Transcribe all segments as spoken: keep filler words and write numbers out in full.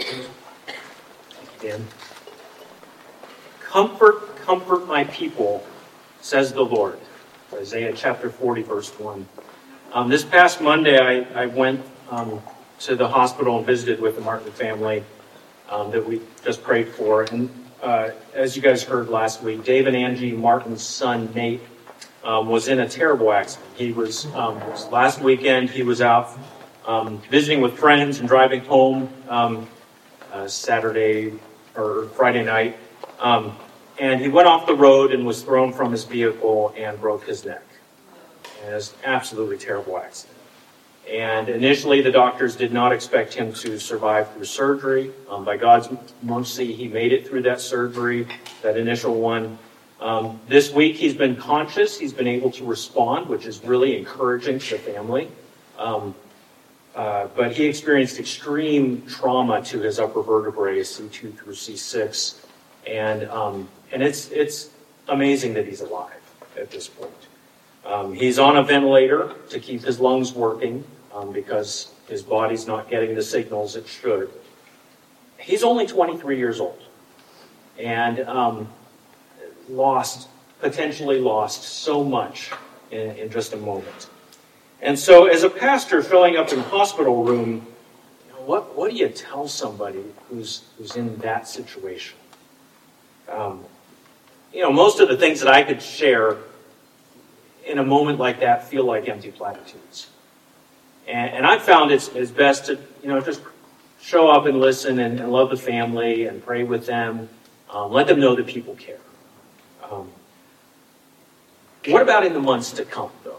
Dan. Comfort, comfort my people, says the Lord. Isaiah chapter forty, verse one. Um, this past Monday, I, I went um, to the hospital and visited with the Martin family um, that we just prayed for. And uh, as you guys heard last week, Dave and Angie Martin's son, Nate, um, was in a terrible accident. He was, um, it was last weekend, he was out um, visiting with friends and driving home um, uh, Saturday or Friday night. Um, and he went off the road and was thrown from his vehicle and broke his neck. And it was an absolutely terrible accident. And initially, the doctors did not expect him to survive through surgery. Um, by God's mercy, he made it through that surgery, that initial one. Um, this week, he's been conscious. He's been able to respond, which is really encouraging to the family. Um, uh, but he experienced extreme trauma to his upper vertebrae, C two through C six. And um, and it's it's amazing that he's alive at this point. Um, he's on a ventilator to keep his lungs working um, because his body's not getting the signals it should. He's only twenty-three years old and um, lost, potentially lost so much in, in just a moment. And so as a pastor filling up in a hospital room, you know, what, what do you tell somebody who's who's in that situation? Um, you know, most of the things that I could share in a moment like that feel like empty platitudes. And, and I've found it's, it's best to, you know, just show up and listen and, and love the family and pray with them. Um, let them know that people care. Um, what about in the months to come, though?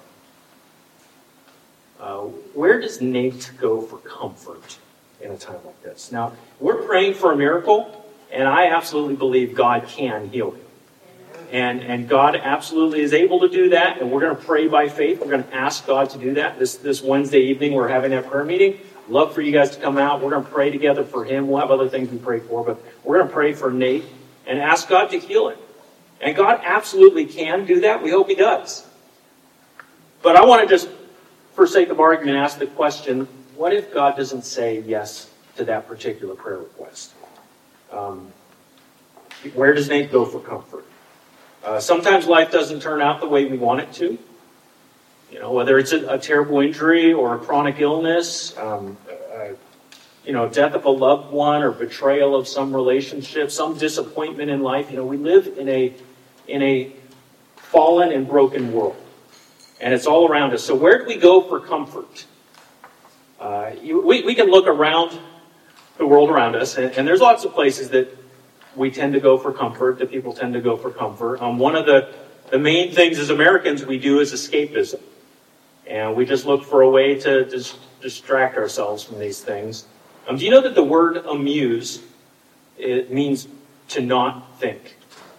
Uh, where does Nate go for comfort in a time like this? Now, we're praying for a miracle. And I absolutely believe God can heal him. And, and God absolutely is able to do that. And we're going to pray by faith. We're going to ask God to do that. This, this Wednesday evening, we're having that prayer meeting. Love for you guys to come out. We're going to pray together for him. We'll have other things we pray for. But we're going to pray for Nate and ask God to heal him. And God absolutely can do that. We hope he does. But I want to just, for sake of argument, ask the question, what if God doesn't say yes to that particular prayer request? Um, where does Nate go for comfort? Uh, sometimes life doesn't turn out the way we want it to. You know, whether it's a, a terrible injury or a chronic illness, um, uh, you know, death of a loved one or betrayal of some relationship, some disappointment in life. You know, we live in a in a fallen and broken world, and it's all around us. So where do we go for comfort? Uh, you, we we can look around the world around us, and, and there's lots of places that we tend to go for comfort, that people tend to go for comfort. Um, one of the, the main things as Americans we do is escapism. And we just look for a way to dis- distract ourselves from these things. Um, do you know that the word amuse, it means to not think?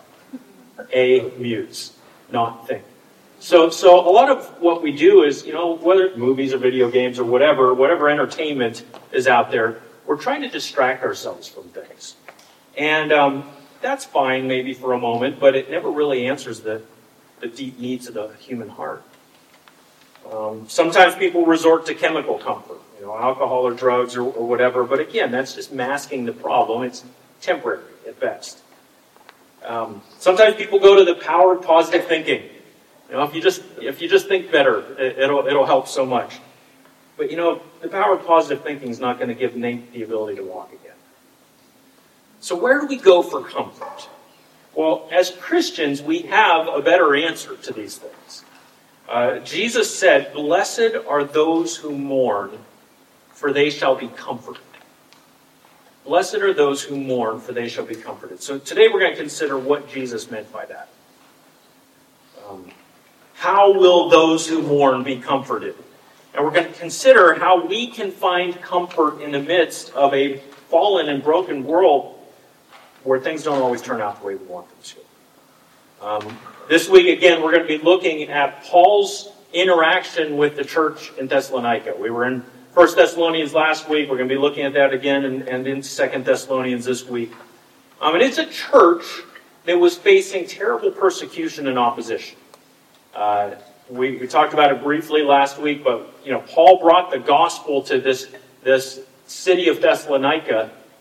Amuse, not think. So, so a lot of what we do is, you know, whether it's movies or video games or whatever, whatever entertainment is out there, we're trying to distract ourselves from things. And um, that's fine maybe for a moment, but it never really answers the, the deep needs of the human heart. Um, sometimes people resort to chemical comfort, you know, alcohol or drugs or, or whatever, but again, that's just masking the problem. It's temporary at best. Um, sometimes people go to the power of positive thinking. You know, if you just if you just think better, it, it'll it'll help so much. But you know, the power of positive thinking is not going to give Nate the ability to walk again. So where do we go for comfort? Well, as Christians, we have a better answer to these things. Uh, Jesus said, "Blessed are those who mourn, for they shall be comforted." Blessed are those who mourn, for they shall be comforted. So today we're going to consider what Jesus meant by that. Um, how will those who mourn be comforted? And we're going to consider how we can find comfort in the midst of a fallen and broken world where things don't always turn out the way we want them to. Um, this week, again, we're going to be looking at Paul's interaction with the church in Thessalonica. We were in First Thessalonians last week. We're going to be looking at that again and, and in Second Thessalonians this week. Um, and it's a church that was facing terrible persecution and opposition. Uh, we, we talked about it briefly last week, but you know, Paul brought the gospel to this, this city of Thessalonica,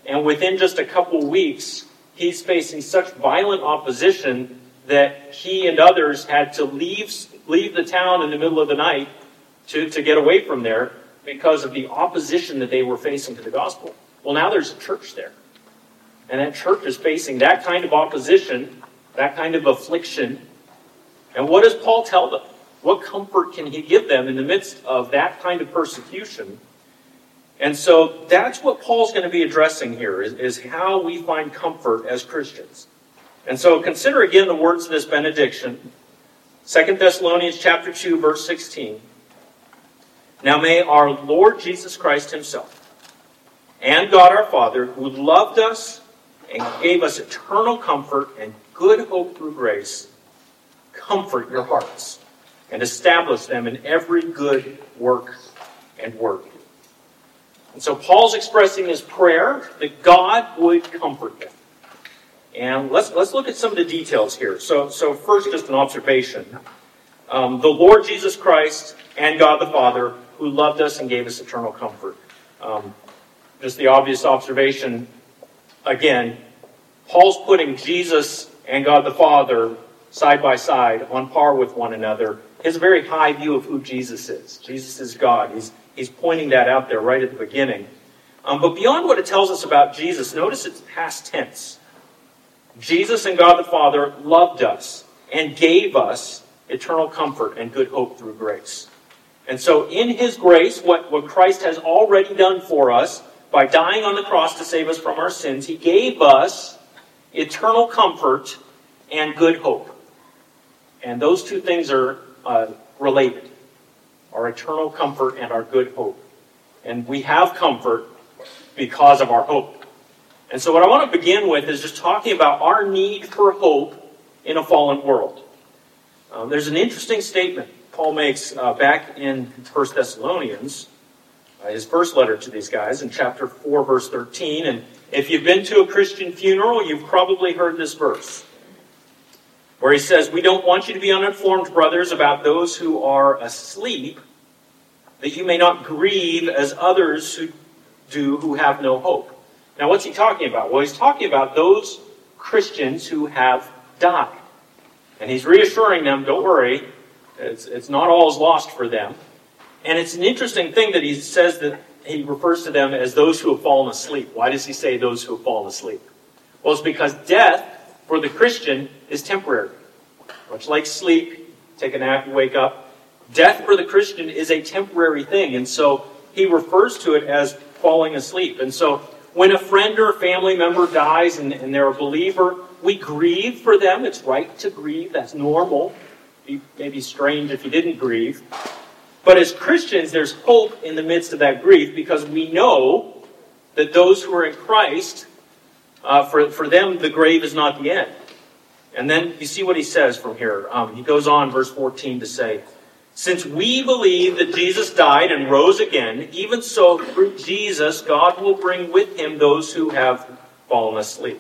And within just a couple weeks, he's facing such violent opposition that he and others had to leave, leave the town in the middle of the night to, to get away from there because of the opposition that they were facing to the gospel. Well, now there's a church there. And that church is facing that kind of opposition, that kind of affliction. And what does Paul tell them? What comfort can he give them in the midst of that kind of persecution? And so that's what Paul's going to be addressing here, is, is how we find comfort as Christians. And so consider again the words of this benediction. Second Thessalonians chapter two, verse sixteen. Now may our Lord Jesus Christ himself and God our Father, who loved us and gave us eternal comfort and good hope through grace, comfort your hearts and establish them in every good work and word. And so Paul's expressing his prayer that God would comfort them. And let's let's look at some of the details here. So, so first, just an observation. Um, the Lord Jesus Christ and God the Father, who loved us and gave us eternal comfort. Um, just the obvious observation, again, Paul's putting Jesus and God the Father side by side, on par with one another. He has a very high view of who Jesus is. Jesus is God. He's, he's pointing that out there right at the beginning. Um, but beyond what it tells us about Jesus, notice it's past tense. Jesus and God the Father loved us and gave us eternal comfort and good hope through grace. And so in his grace, what, what Christ has already done for us, by dying on the cross to save us from our sins, he gave us eternal comfort and good hope. And those two things are uh, related. Our eternal comfort and our good hope. And we have comfort because of our hope. And so what I want to begin with is just talking about our need for hope in a fallen world. Um, there's an interesting statement Paul makes uh, back in First Thessalonians, uh, his first letter to these guys, in chapter four, verse thirteen. And if you've been to a Christian funeral, you've probably heard this verse, where he says, "We don't want you to be uninformed, brothers, about those who are asleep, that you may not grieve as others who do who have no hope." Now, what's he talking about? Well, he's talking about those Christians who have died. And he's reassuring them, don't worry, it's, it's not all is lost for them. And it's an interesting thing that he says that he refers to them as those who have fallen asleep. Why does he say those who have fallen asleep? Well, it's because death for the Christian is temporary. Much like sleep, take a nap, you wake up. Death for the Christian is a temporary thing. And so he refers to it as falling asleep. And so when a friend or a family member dies and, and they're a believer, we grieve for them. It's right to grieve. That's normal. It may be strange if you didn't grieve. But as Christians, there's hope in the midst of that grief because we know that those who are in Christ, uh, for, for them, the grave is not the end. And then you see what he says from here. Um, he goes on, verse fourteen, to say, "Since we believe that Jesus died and rose again, even so through Jesus God will bring with him those who have fallen asleep.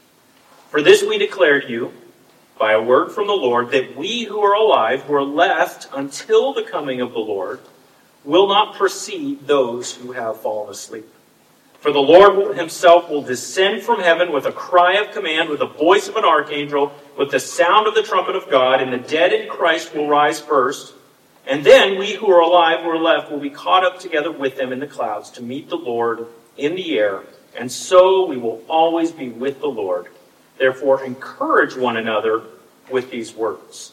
For this we declare to you, by a word from the Lord, that we who are alive, who are left until the coming of the Lord, will not precede those who have fallen asleep. For the Lord himself will descend from heaven with a cry of command, with the voice of an archangel, with the sound of the trumpet of God, and the dead in Christ will rise first. And then we who are alive, who are left, will be caught up together with them in the clouds to meet the Lord in the air. And so we will always be with the Lord. Therefore, encourage one another with these words."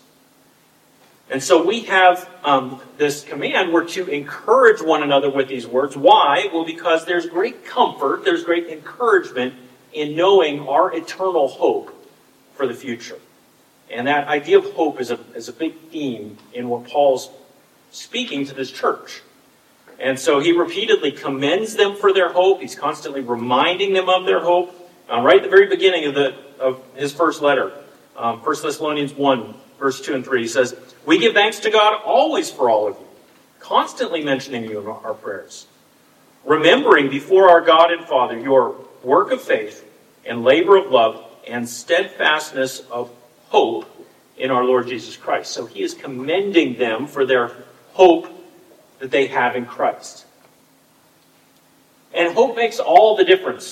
And so we have um, this command. We're to encourage one another with these words. Why? Well, because there's great comfort, there's great encouragement in knowing our eternal hope for the future. And that idea of hope is a, is a big theme in what Paul's speaking to this church. And so he repeatedly commends them for their hope. He's constantly reminding them of their hope. Uh, right at the very beginning of the of his first letter, um, First Thessalonians one, verse two and three, he says, "We give thanks to God always for all of you, constantly mentioning you in our prayers, remembering before our God and Father your work of faith and labor of love and steadfastness of hope in our Lord Jesus Christ." So he is commending them for their hope that they have in Christ. And hope makes all the difference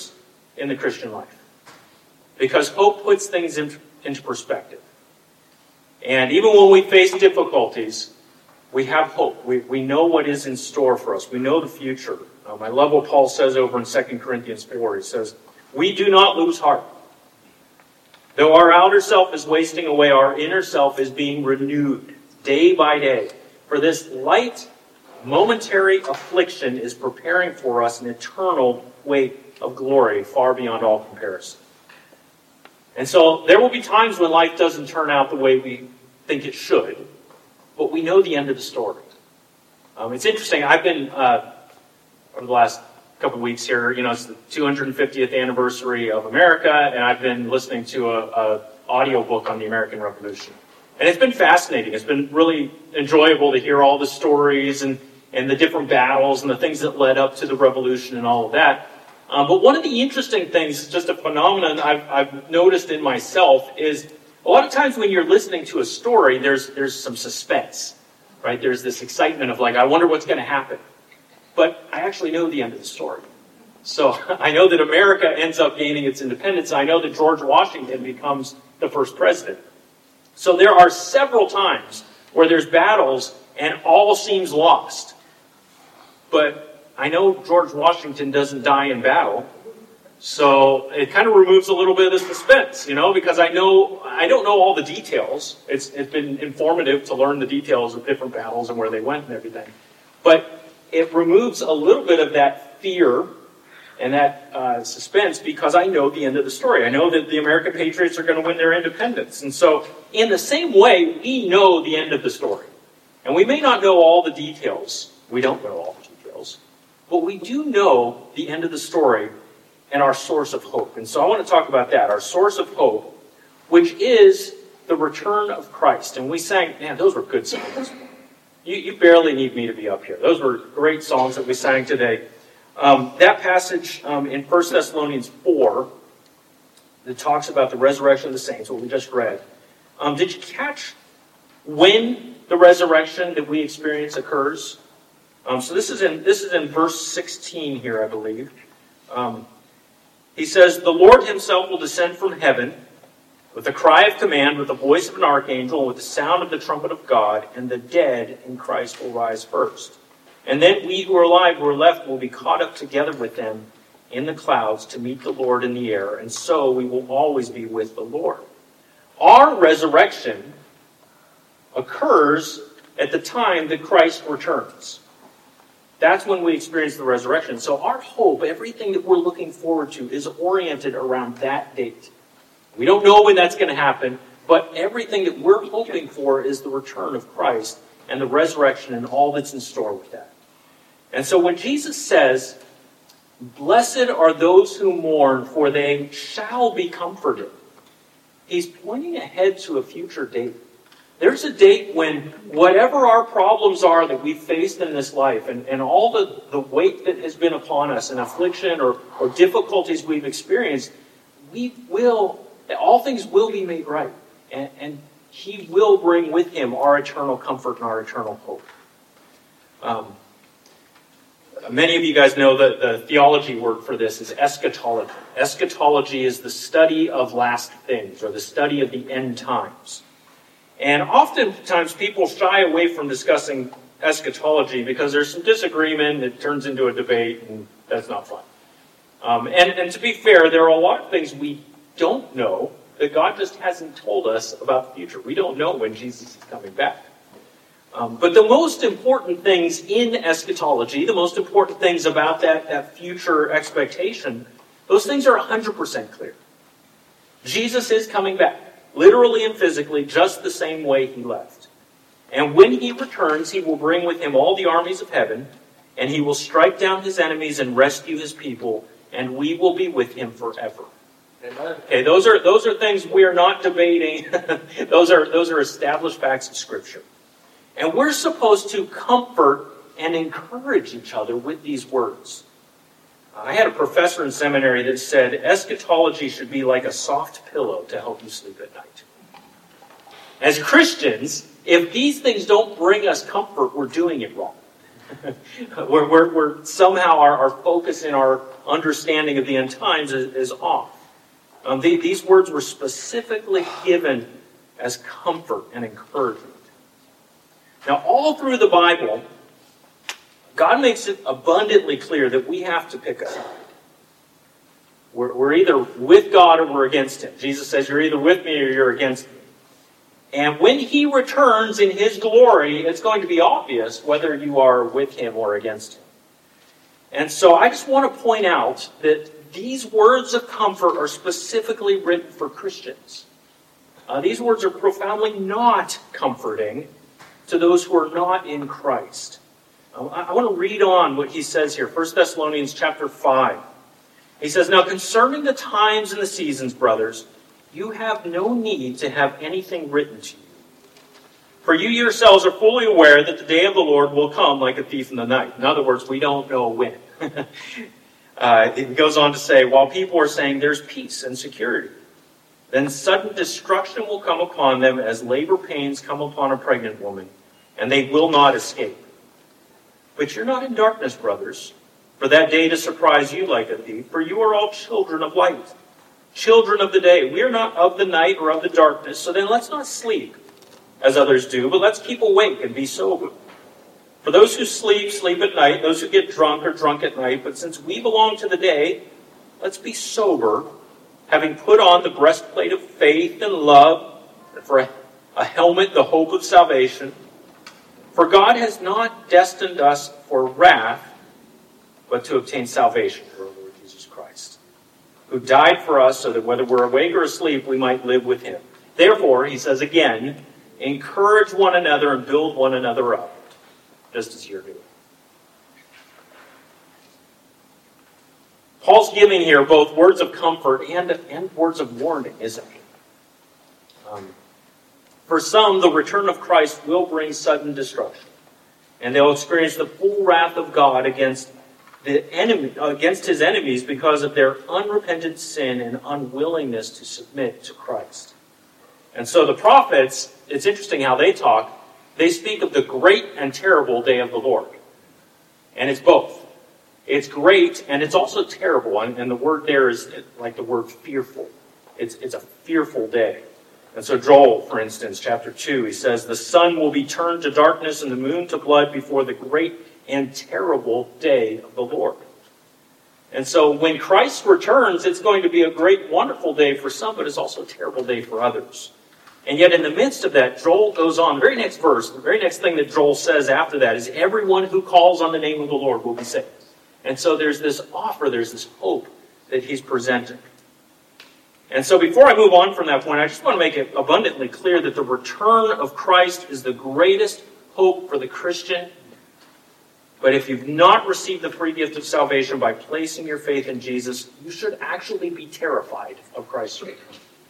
in the Christian life. Because hope puts things in, into perspective. And even when we face difficulties, we have hope. We, we know what is in store for us. We know the future. Um, I love what Paul says over in Second Corinthians four. He says, we do not lose heart. Though our outer self is wasting away, our inner self is being renewed day by day. For this light, momentary affliction is preparing for us an eternal weight of glory far beyond all comparison. And so there will be times when life doesn't turn out the way we think it should, but we know the end of the story. Um, it's interesting. I've been, uh, over the last couple of weeks here, you know, it's the two hundred fiftieth anniversary of America, and I've been listening to a, a audio book on the American Revolution. And it's been fascinating. It's been really enjoyable to hear all the stories and, and the different battles and the things that led up to the revolution and all of that. Um, but one of the interesting things, just a phenomenon I've, I've noticed in myself, is a lot of times when you're listening to a story, there's there's some suspense, right? There's this excitement of like, I wonder what's going to happen. But I actually know the end of the story. So I know that America ends up gaining its independence. I know that George Washington becomes the first president. So there are several times where there's battles and all seems lost. But I know George Washington doesn't die in battle. So it kind of removes a little bit of the suspense, you know, because I know I don't know all the details. It's it's been informative to learn the details of different battles and where they went and everything. But it removes a little bit of that fear and that uh, suspense because I know the end of the story. I know that the American Patriots are going to win their independence. And so in the same way, we know the end of the story. And we may not know all the details. We don't know all the details. But we do know the end of the story and our source of hope. And so I want to talk about that, our source of hope, which is the return of Christ. And we sang, man, those were good songs. You, you barely need me to be up here. Those were great songs that we sang today. Um, that passage um, in First Thessalonians four that talks about the resurrection of the saints, what we just read. Um, did you catch when the resurrection that we experience occurs? Um, so this is in this is in verse sixteen here, I believe. Um, he says, "The Lord himself will descend from heaven with a cry of command, with the voice of an archangel, and with the sound of the trumpet of God, and the dead in Christ will rise first. And then we who are alive, who are left, will be caught up together with them in the clouds to meet the Lord in the air, and so we will always be with the Lord." Our resurrection occurs at the time that Christ returns. That's when we experience the resurrection. So our hope, everything that we're looking forward to, is oriented around that date. We don't know when that's going to happen, but everything that we're hoping for is the return of Christ and the resurrection and all that's in store with that. And so when Jesus says, "Blessed are those who mourn, for they shall be comforted," he's pointing ahead to a future date. There's a date when whatever our problems are that we've faced in this life and, and all the, the weight that has been upon us and affliction or, or difficulties we've experienced, we will, all things will be made right. And, and he will bring with him our eternal comfort and our eternal hope. Um, many of you guys know that the theology word for this is eschatology. Eschatology is the study of last things or the study of the end times. And oftentimes people shy away from discussing eschatology because there's some disagreement, it turns into a debate, and that's not fun. Um, and, and to be fair, there are a lot of things we don't know that God just hasn't told us about the future. We don't know when Jesus is coming back. Um, but the most important things in eschatology, the most important things about that, that future expectation, those things are one hundred percent clear. Jesus is coming back. Literally and physically, just the same way he left. And when he returns, he will bring with him all the armies of heaven, and he will strike down his enemies and rescue his people, and we will be with him forever. Amen. Okay, those are those are things we are not debating. those are those are established facts of Scripture. And we're supposed to comfort and encourage each other with these words. I had a professor in seminary that said eschatology should be like a soft pillow to help you sleep at night. As Christians, if these things don't bring us comfort, we're doing it wrong. we're, we're, we're somehow our, our focus and our understanding of the end times is, is off. Um, the, these words were specifically given as comfort and encouragement. Now, all through the Bible, God makes it abundantly clear that we have to pick a side. We're, we're either with God or we're against Him. Jesus says, you're either with me or you're against me. And when He returns in His glory, it's going to be obvious whether you are with Him or against Him. And so I just want to point out that these words of comfort are specifically written for Christians. Uh, these words are profoundly not comforting to those who are not in Christ. Uh, I, I want to read on what he says here. First Thessalonians chapter five. He says, now concerning the times and the seasons, brothers, you have no need to have anything written to you. For you yourselves are fully aware that the day of the Lord will come like a thief in the night. In other words, we don't know when. uh, it goes on to say, while people are saying there's peace and security, then sudden destruction will come upon them as labor pains come upon a pregnant woman, and they will not escape. But you're not in darkness, brothers, for that day to surprise you like a thief, for you are all children of light, children of the day. We are not of the night or of the darkness, so then let's not sleep as others do, but let's keep awake and be sober. For those who sleep, sleep at night. Those who get drunk are drunk at night. But since we belong to the day, let's be sober, having put on the breastplate of faith and love, and for a helmet, the hope of salvation. For God has not destined us for wrath, but to obtain salvation through our Lord Jesus Christ, who died for us so that whether we're awake or asleep, we might live with Him. Therefore, he says again, encourage one another and build one another up, just as you're doing. Paul's giving here both words of comfort and, and words of warning, isn't he? Um, for some, the return of Christ will bring sudden destruction, and they'll experience the full wrath of God against the enemy, against His enemies because of their unrepentant sin and unwillingness to submit to Christ. And so the prophets, it's interesting how they talk. They speak of the great and terrible day of the Lord. And it's both. It's great and it's also terrible. And, and the word there is like the word fearful. It's, it's a fearful day. And so Joel, for instance, chapter two, he says, the sun will be turned to darkness and the moon to blood before the great and terrible day of the Lord. And so when Christ returns, it's going to be a great, wonderful day for some, but it's also a terrible day for others. And yet in the midst of that, Joel goes on, the very next verse, the very next thing that Joel says after that is, everyone who calls on the name of the Lord will be saved. And so there's this offer, there's this hope that he's presenting. And so before I move on from that point, I just want to make it abundantly clear that the return of Christ is the greatest hope for the Christian. But if you've not received the free gift of salvation by placing your faith in Jesus, you should actually be terrified of Christ's return.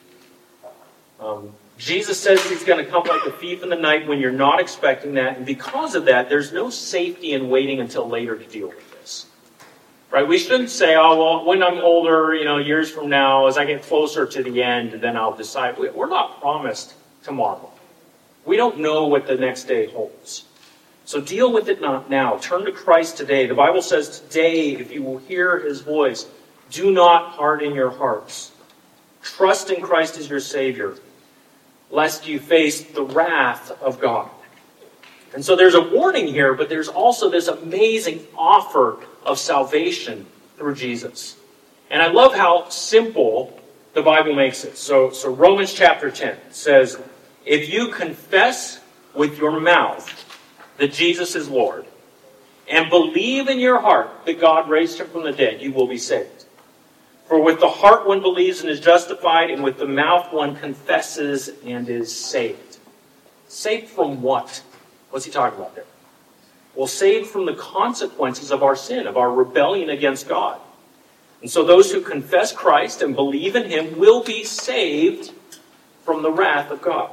Um, Jesus says He's going to come like a thief in the night when you're not expecting that. And because of that, there's no safety in waiting until later to deal with this. Right? We shouldn't say, oh, well, when I'm older, you know, years from now, as I get closer to the end, then I'll decide. We're not promised tomorrow. We don't know what the next day holds. So deal with it not now. Turn to Christ today. The Bible says today, if you will hear His voice, do not harden your hearts. Trust in Christ as your Savior, lest you face the wrath of God. And so there's a warning here, but there's also this amazing offer of salvation through Jesus. And I love how simple the Bible makes it. So, so Romans chapter ten says, if you confess with your mouth that Jesus is Lord, and believe in your heart that God raised Him from the dead, you will be saved. For with the heart one believes and is justified, and with the mouth one confesses and is saved. Saved from what? What's he talking about there? Well, saved from the consequences of our sin, of our rebellion against God. And so those who confess Christ and believe in Him will be saved from the wrath of God.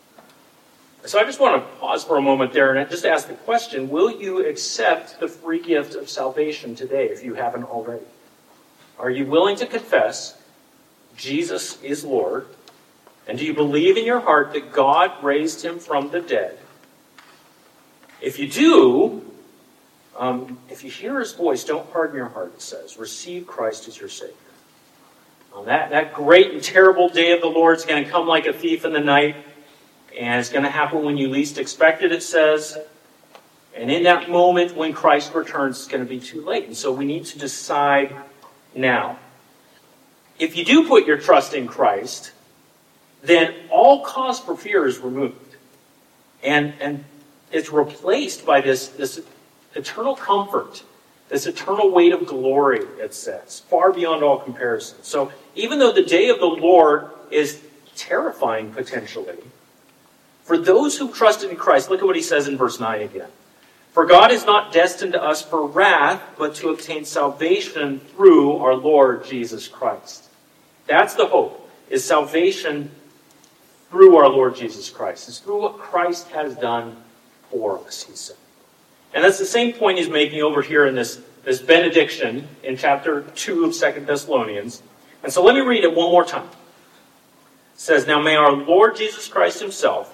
So I just want to pause for a moment there and just ask the question, will you accept the free gift of salvation today if you haven't already? Are you willing to confess Jesus is Lord? And do you believe in your heart that God raised Him from the dead? If you do, Um, if you hear his voice, don't harden your heart, it says. Receive Christ as your Savior. Um, that, that great and terrible day of the Lord is going to come like a thief in the night. And it's going to happen when you least expect it, it says. And in that moment when Christ returns, it's going to be too late. And so we need to decide now. If you do put your trust in Christ, then all cause for fear is removed. And, and it's replaced by this, this eternal comfort, this eternal weight of glory, it says, far beyond all comparison. So even though the day of the Lord is terrifying potentially, for those who trusted in Christ, look at what he says in verse nine again. For God is not destined to us for wrath, but to obtain salvation through our Lord Jesus Christ. That's the hope, is salvation through our Lord Jesus Christ. It's through what Christ has done for us, he said. And that's the same point he's making over here in this, this benediction in chapter two of Second Thessalonians. And so let me read it one more time. It says, Now may our Lord Jesus Christ himself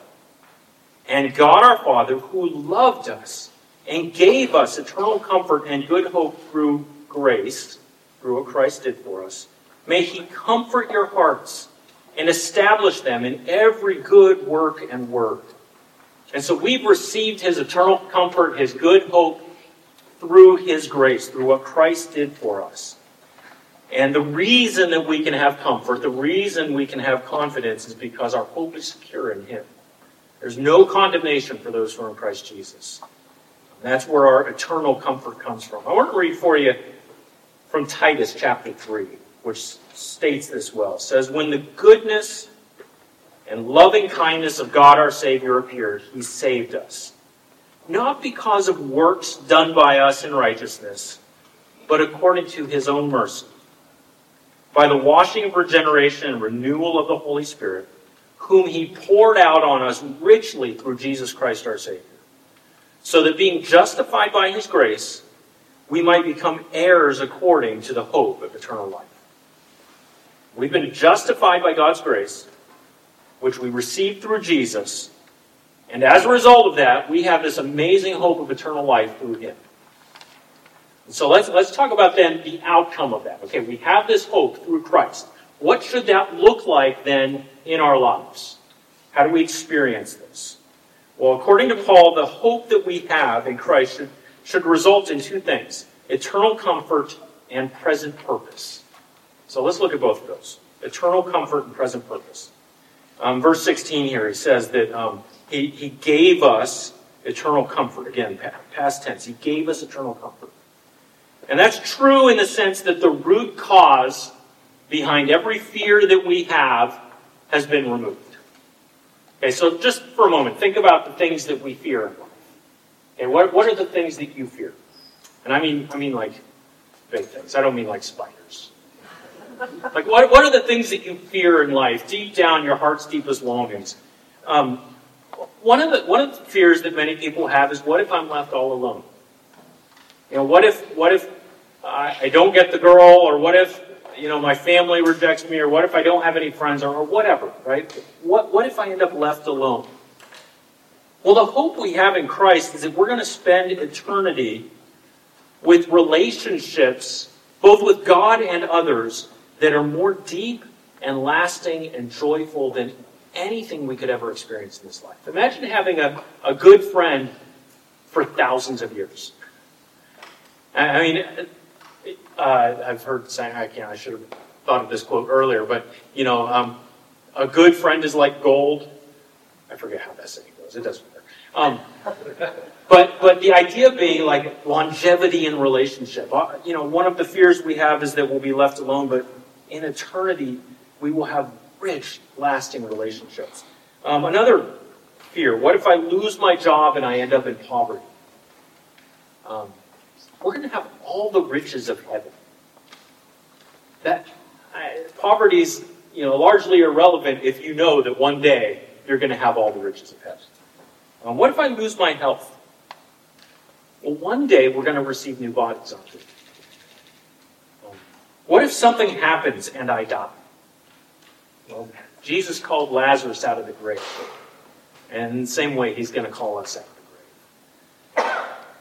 and God our Father, who loved us and gave us eternal comfort and good hope through grace, through what Christ did for us, may he comfort your hearts and establish them in every good work and word. And so we've received his eternal comfort, his good hope, through his grace, through what Christ did for us. And the reason that we can have comfort, the reason we can have confidence is because our hope is secure in him. There's no condemnation for those who are in Christ Jesus. And that's where our eternal comfort comes from. I want to read for you from Titus chapter three, which states this well. It says, When the goodness and loving kindness of God our Savior appeared, he saved us. Not because of works done by us in righteousness, but according to his own mercy, by the washing of regeneration and renewal of the Holy Spirit, whom he poured out on us richly through Jesus Christ our Savior, so that being justified by his grace, we might become heirs according to the hope of eternal life. We've been justified by God's grace, which we received through Jesus. And as a result of that, we have this amazing hope of eternal life through him. And so let's, let's talk about then the outcome of that. Okay, we have this hope through Christ. What should that look like then in our lives? How do we experience this? Well, according to Paul, the hope that we have in Christ should, should result in two things: eternal comfort and present purpose. So let's look at both of those. Eternal comfort and present purpose. Um, verse sixteen here, he says that um, he, he gave us eternal comfort. Again, past tense. He gave us eternal comfort. And that's true in the sense that the root cause behind every fear that we have has been removed. Okay, so just for a moment, think about the things that we fear in life. Okay, what, what are the things that you fear? And I mean, I mean like big things. I don't mean like spiders. Like, what, what are the things that you fear in life, deep down, your heart's deepest longings? Um, one of the one of the fears that many people have is, what if I'm left all alone? You know, what if what if I, I don't get the girl, or what if you know my family rejects me, or what if I don't have any friends, or, or whatever, right? What what if I end up left alone? Well, the hope we have in Christ is that we're going to spend eternity with relationships, both with God and others, that are more deep and lasting and joyful than anything we could ever experience in this life. Imagine having a, a good friend for thousands of years. I, I mean, uh, I've heard saying, I can't, I should have thought of this quote earlier, but, you know, um, a good friend is like gold. I forget how that saying goes. It doesn't matter. Um, But but the idea being like longevity in relationship. You know, one of the fears we have is that we'll be left alone, but in eternity, we will have rich, lasting relationships. Um, another fear, what if I lose my job and I end up in poverty? Um, we're going to have all the riches of heaven. That I, poverty's, you know, largely irrelevant if you know that one day you're going to have all the riches of heaven. Um, what if I lose my health? Well, one day we're going to receive new bodies, aren't we? Um, what if something happens and I die? Well, Jesus called Lazarus out of the grave. And in the same way, he's going to call us out of the grave.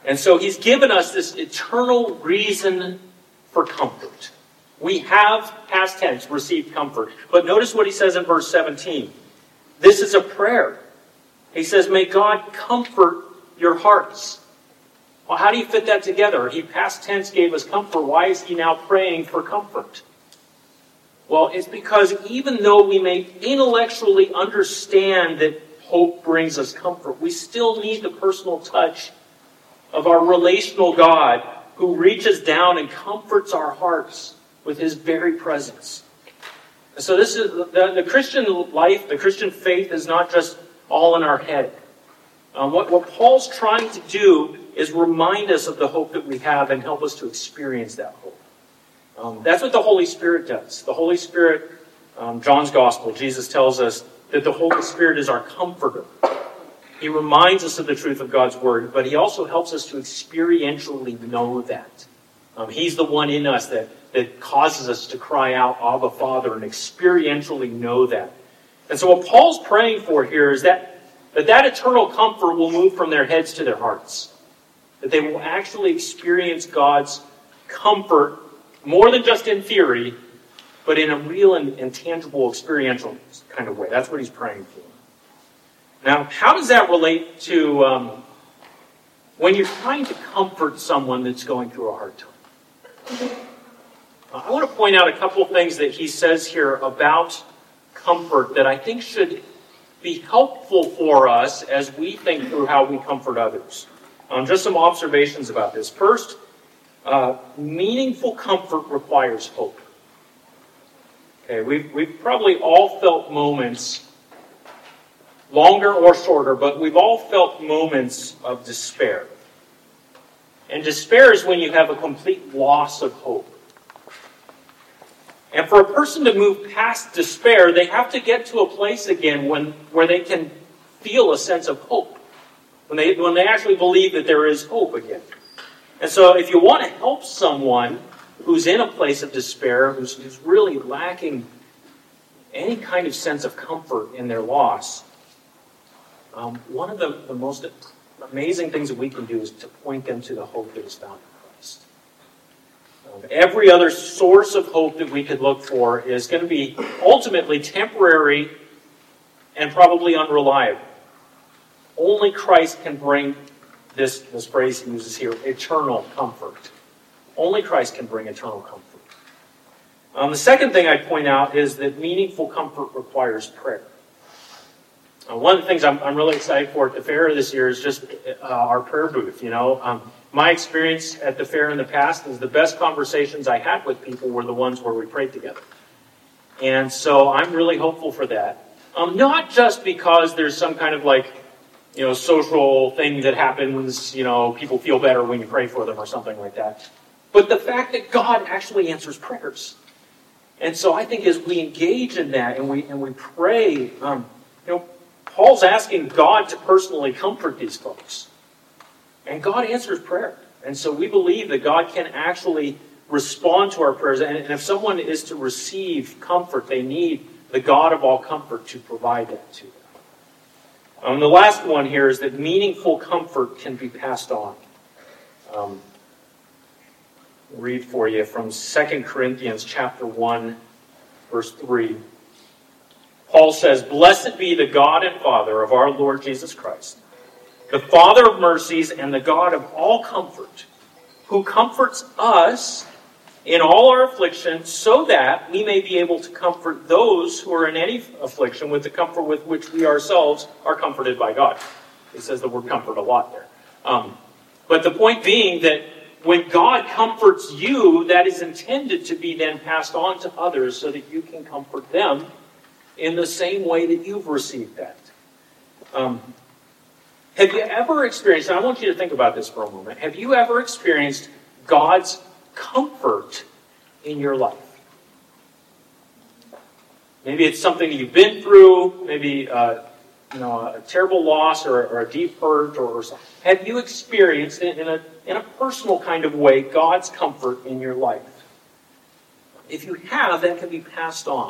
And so he's given us this eternal reason for comfort. We have, past tense, received comfort. But notice what he says in verse seventeen. This is a prayer. He says, may God comfort your hearts. Well, how do you fit that together? He past tense gave us comfort. Why is he now praying for comfort? Well, it's because even though we may intellectually understand that hope brings us comfort, we still need the personal touch of our relational God who reaches down and comforts our hearts with his very presence. So this is the, the Christian life, the Christian faith is not just all in our head. Um, what, what Paul's trying to do is remind us of the hope that we have and help us to experience that hope. Um, that's what the Holy Spirit does. The Holy Spirit, um, John's Gospel, Jesus tells us that the Holy Spirit is our comforter. He reminds us of the truth of God's Word, but he also helps us to experientially know that. Um, he's the one in us that, that causes us to cry out, Abba, Father, and experientially know that. And so what Paul's praying for here is that that, that eternal comfort will move from their heads to their hearts. That they will actually experience God's comfort more than just in theory, but in a real and, and tangible experiential kind of way. That's what he's praying for. Now, how does that relate to um, when you're trying to comfort someone that's going through a hard time? Uh, I want to point out a couple of things that he says here about comfort that I think should be helpful for us as we think through how we comfort others. Um, just some observations about this. First, uh, meaningful comfort requires hope. Okay, we've, we've probably all felt moments, longer or shorter, but we've all felt moments of despair. And despair is when you have a complete loss of hope. And for a person to move past despair, they have to get to a place again when, where they can feel a sense of hope. When they, when they actually believe that there is hope again. And so if you want to help someone who's in a place of despair, who's, who's really lacking any kind of sense of comfort in their loss, um, one of the, the most amazing things that we can do is to point them to the hope that is found in Christ. Um, every other source of hope that we could look for is going to be ultimately temporary and probably unreliable. Only Christ can bring this, this phrase he uses here, eternal comfort. Only Christ can bring eternal comfort. Um, the second thing I'd point out is that meaningful comfort requires prayer. Uh, one of the things I'm, I'm really excited for at the fair this year is just uh, our prayer booth. You know, um, my experience at the fair in the past is the best conversations I had with people were the ones where we prayed together. And so I'm really hopeful for that. Um, not just because there's some kind of like, you know, social thing that happens, you know, people feel better when you pray for them or something like that. But the fact that God actually answers prayers. And so I think as we engage in that and we and we pray, um, you know, Paul's asking God to personally comfort these folks. And God answers prayer. And so we believe that God can actually respond to our prayers. And, and if someone is to receive comfort, they need the God of all comfort to provide that to them. Um, the last one here is that meaningful comfort can be passed on. Um, I'll read for you from Second Corinthians chapter one, verse three. Paul says, "Blessed be the God and Father of our Lord Jesus Christ, the Father of mercies and the God of all comfort, who comforts us in all our affliction, so that we may be able to comfort those who are in any affliction with the comfort with which we ourselves are comforted by God." He says the word comfort a lot there. Um, but the point being that when God comforts you, that is intended to be then passed on to others so that you can comfort them in the same way that you've received that. Um, have you ever experienced, and I want you to think about this for a moment, have you ever experienced God's comfort in your life? Maybe it's something you've been through, maybe uh, you know, a terrible loss or, or a deep hurt or, or something. Have you experienced it in a, in a personal kind of way, God's comfort in your life? If you have, that can be passed on.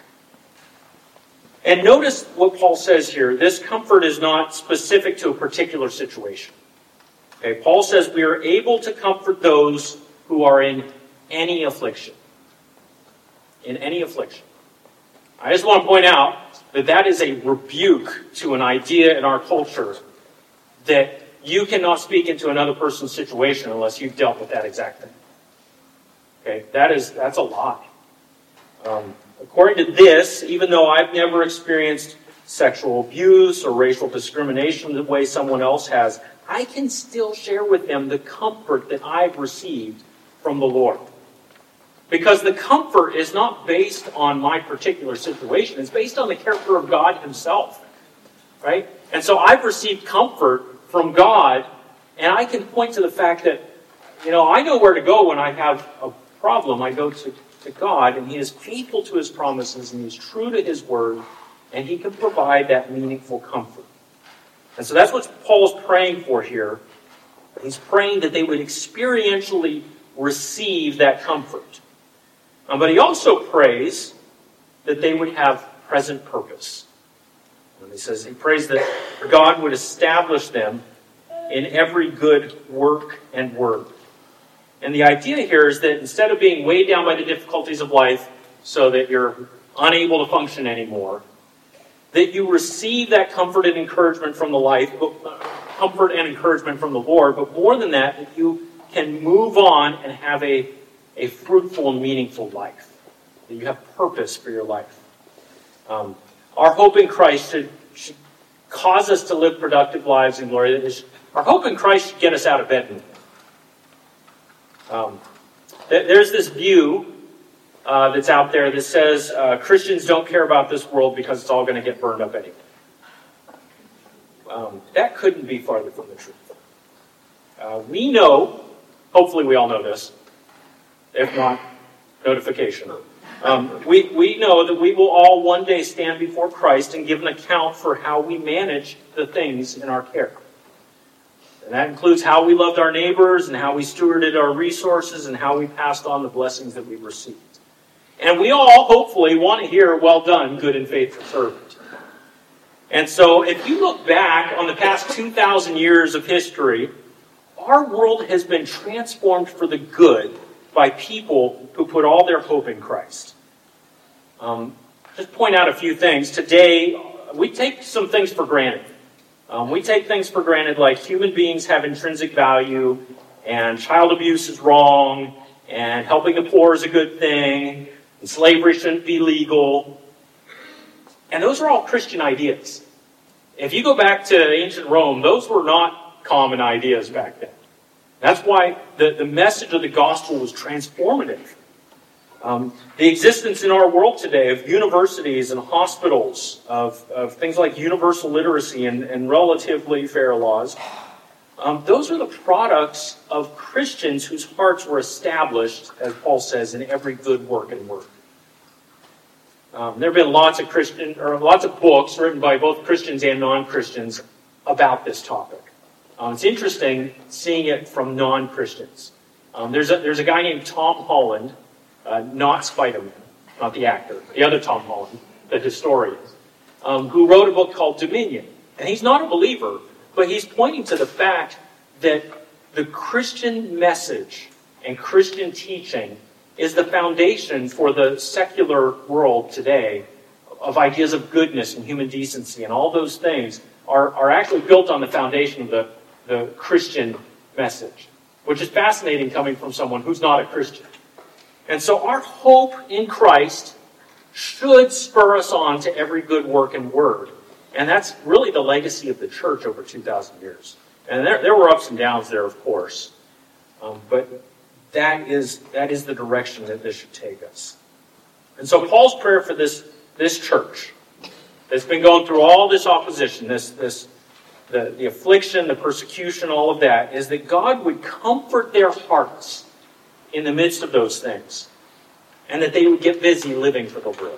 And notice what Paul says here. This comfort is not specific to a particular situation. Okay, Paul says we are able to comfort those who are in any affliction. In any affliction. I just want to point out that that is a rebuke to an idea in our culture that you cannot speak into another person's situation unless you've dealt with that exact thing. Okay, that is, that's a lie. Um, according to this, even though I've never experienced sexual abuse or racial discrimination the way someone else has, I can still share with them the comfort that I've received from the Lord. Because the comfort is not based on my particular situation. It's based on the character of God himself. Right? And so I've received comfort from God, and I can point to the fact that, you know, I know where to go when I have a problem. I go to, to God, and he is faithful to his promises, and he is true to his word, and he can provide that meaningful comfort. And so that's what Paul's praying for here. He's praying that they would experientially receive that comfort. Um, but he also prays that they would have present purpose. And he says he prays that God would establish them in every good work and word. And the idea here is that instead of being weighed down by the difficulties of life so that you're unable to function anymore, that you receive that comfort and encouragement from the life, comfort and encouragement from the Lord, but more than that, that you can move on and have a, a fruitful and meaningful life. That you have purpose for your life. Um, our hope in Christ should, should cause us to live productive lives in glory. Our hope in Christ should get us out of bed. Um, there's this view uh, that's out there that says uh, Christians don't care about this world because it's all going to get burned up anyway. Um, that couldn't be farther from the truth. Uh, we know, hopefully we all know this, if not, notification. Um, we, we know that we will all one day stand before Christ and give an account for how we manage the things in our care. And that includes how we loved our neighbors and how we stewarded our resources and how we passed on the blessings that we received. And we all, hopefully, want to hear, well done, good and faithful servant. And so if you look back on the past two thousand years of history, our world has been transformed for the good by people who put all their hope in Christ. Um, just point out a few things. Today, we take some things for granted. Um, we take things for granted like human beings have intrinsic value, and child abuse is wrong, and helping the poor is a good thing, and slavery shouldn't be legal. And those are all Christian ideas. If you go back to ancient Rome, those were not common ideas back then. That's why the, the message of the gospel was transformative. Um, the existence in our world today of universities and hospitals, of, of things like universal literacy and, and relatively fair laws, um, those are the products of Christians whose hearts were established, as Paul says, in every good work and word. Um, there have been lots of Christian or lots of books written by both Christians and non-Christians about this topic. Um, it's interesting seeing it from non-Christians. Um, there's a, there's a guy named Tom Holland, uh, not Spider-Man, not the actor, the other Tom Holland, the historian, um, who wrote a book called Dominion. And he's not a believer, but he's pointing to the fact that the Christian message and Christian teaching is the foundation for the secular world today of ideas of goodness and human decency, and all those things are, are actually built on the foundation of the, the Christian message, which is fascinating coming from someone who's not a Christian. And so our hope in Christ should spur us on to every good work and word. And that's really the legacy of the church over two thousand years. And there, there were ups and downs there, of course. Um, but that is, that is the direction that this should take us. And so Paul's prayer for this, this church that's been going through all this opposition, this, this, the, the affliction, the persecution, all of that, is that God would comfort their hearts in the midst of those things. And that they would get busy living for the Lord.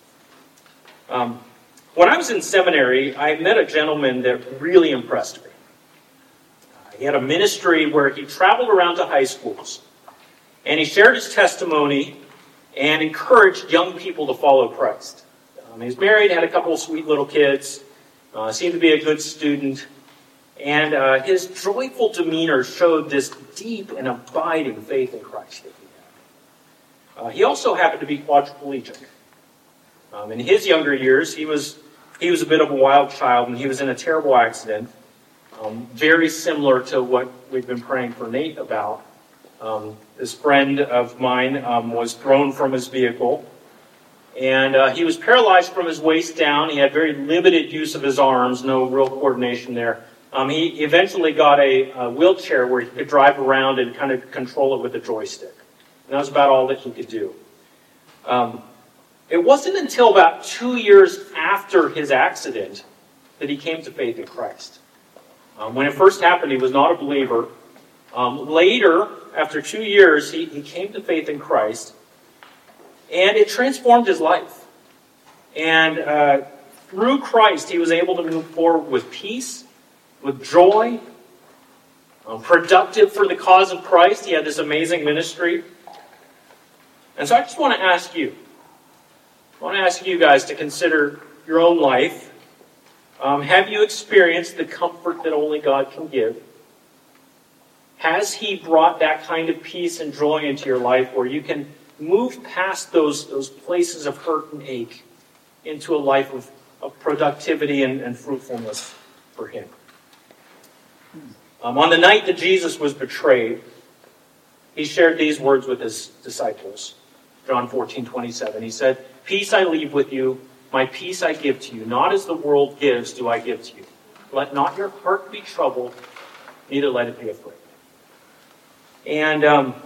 Um, when I was in seminary, I met a gentleman that really impressed me. Uh, he had a ministry where he traveled around to high schools. And he shared his testimony and encouraged young people to follow Christ. Um, he was married, had a couple of sweet little kids, uh, seemed to be a good student. And uh, his joyful demeanor showed this deep and abiding faith in Christ that he had. Uh, he also happened to be quadriplegic. Um, in his younger years, he was he was a bit of a wild child, and he was in a terrible accident, um, very similar to what we've been praying for Nate about. Um, this friend of mine um, was thrown from his vehicle, and uh, he was paralyzed from his waist down. He had very limited use of his arms, no real coordination there. Um, he eventually got a, a wheelchair where he could drive around and kind of control it with a joystick. And that was about all that he could do. Um, it wasn't until about two years after his accident that he came to faith in Christ. Um, when it first happened, he was not a believer. Um, later, after two years, he, he came to faith in Christ, and it transformed his life. And uh, through Christ, he was able to move forward with peace, with joy, um, productive for the cause of Christ. He had this amazing ministry. And so I just want to ask you, I want to ask you guys to consider your own life. Um, have you experienced the comfort that only God can give? Has He brought that kind of peace and joy into your life where you can move past those, those places of hurt and ache into a life of, of productivity and, and fruitfulness for Him? Um, on the night that Jesus was betrayed, He shared these words with His disciples. John fourteen twenty-seven. He said, "Peace I leave with you, my peace I give to you. Not as the world gives do I give to you. Let not your heart be troubled, neither let it be afraid." And um,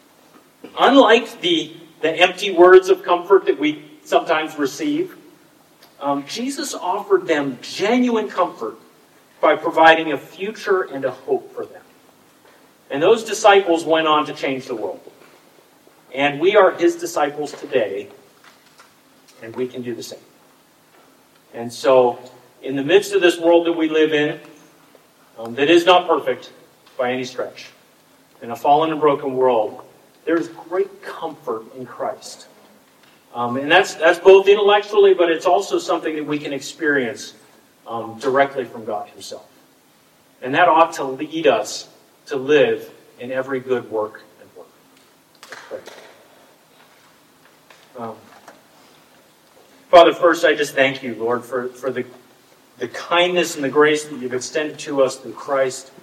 unlike the, the empty words of comfort that we sometimes receive, um, Jesus offered them genuine comfort by providing a future and a hope for them. And those disciples went on to change the world. And we are His disciples today, and we can do the same. And so, in the midst of this world that we live in, um, that is not perfect by any stretch, in a fallen and broken world, there is great comfort in Christ. Um, and that's that's both intellectually, but it's also something that we can experience um, directly from God Himself. And that ought to lead us to live in every good work and work. Let's pray. Um, Father, first I just thank you, Lord, for, for the, the kindness and the grace that you've extended to us through Christ.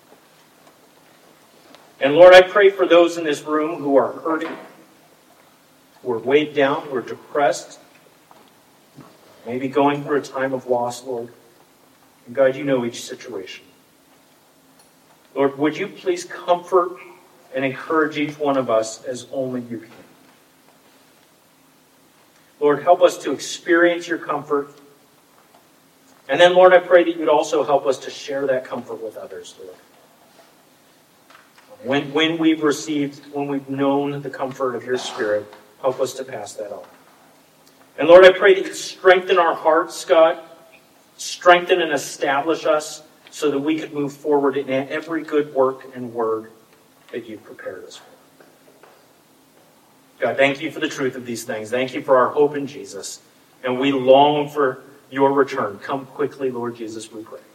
And Lord, I pray for those in this room who are hurting, who are weighed down, who are depressed, maybe going through a time of loss, Lord. And God, you know each situation. Lord, would you please comfort and encourage each one of us as only you can. Lord, help us to experience your comfort. And then, Lord, I pray that you'd also help us to share that comfort with others, Lord. When, when we've received, when we've known the comfort of your Spirit, help us to pass that on. And Lord, I pray that you strengthen our hearts, God. Strengthen and establish us so that we could move forward in every good work and word that you've prepared us for. God, thank you for the truth of these things. Thank you for our hope in Jesus. And we long for your return. Come quickly, Lord Jesus, we pray.